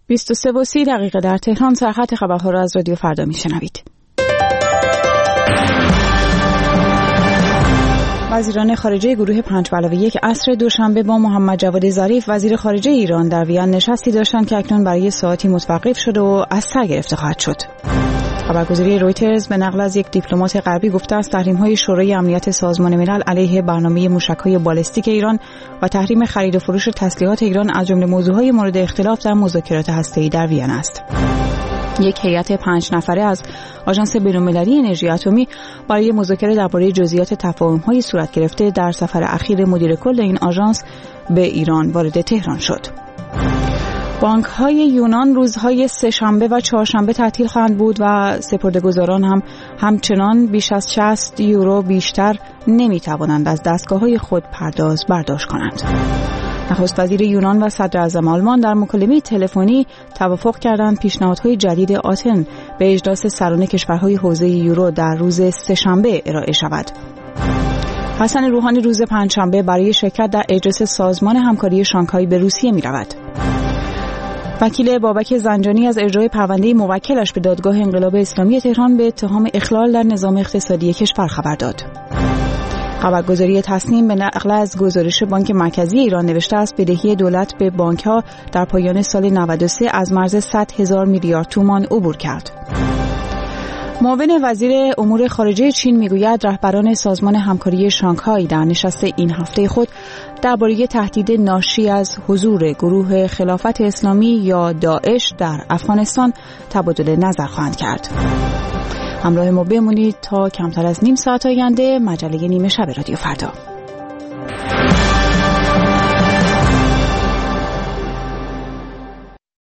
23:30 در تهران. سرخط خبرها را از رادیو فردا میشنوید. وزیران خارجه گروه 5+1 عصر دوشنبه با محمد جواد ظریف وزیر خارجه ایران در وین نشستی داشتند که اکنون برای ساعتی متوقف شده و از سر گرفته خواهد شد. خبرگزاری رویترز به نقل از یک دیپلمات غربی گفته است تحریم‌های شورای امنیت سازمان ملل علیه برنامه موشک‌های بالستیک ایران و تحریم خرید و فروش تسلیحات ایران از جمله موضوعهای مورد اختلاف در مذاکرات هسته‌ای در وین است. یک هیئت 5 نفره از آژانس بین‌المللی انرژی اتمی برای مذاکره درباره جزئیات تفاهم‌های صورت گرفته در سفر اخیر مدیر کل این آژانس به ایران وارد تهران شد. بانک‌های یونان روزهای سه‌شنبه و چهارشنبه تعطیل خواهند بود و سپرده‌گذاران هم همچنان بیش از 60 یورو بیشتر نمی‌توانند از دستگاه‌های خود پرداز برداشت کنند. نخست وزیر یونان و صدر اعظم آلمان در مکالمه تلفنی توافق کردند پیشنهادهای جدید آتن به اجلاس سران کشورهای حوزه یورو در روز سه‌شنبه ارائه شود. حسن روحانی روز پنجشنبه برای شرکت در اجلاس سازمان همکاری شانگهای به روسیه می‌رود. وکیل بابک زنجانی از ارجاع پرونده موکلش به دادگاه انقلاب اسلامی تهران به اتهام اخلال در نظام اقتصادی کشور خبر داد. خبرگزاری تصنیم به نقل از گزارش بانک مرکزی ایران نوشته است بدهی دولت به بانک‌ها در پایان سال 93 از مرز 100,000 میلیارد تومان عبور کرد. معاون وزیر امور خارجه چین میگوید رهبران سازمان همکاری شانگهای در نشست این هفته خود درباره تهدید ناشی از حضور گروه خلافت اسلامی یا داعش در افغانستان تبادل نظر خواهند کرد. همراه ما بمونید تا کمتر از نیم ساعت آینده مجله نیمه شب رادیو فردا.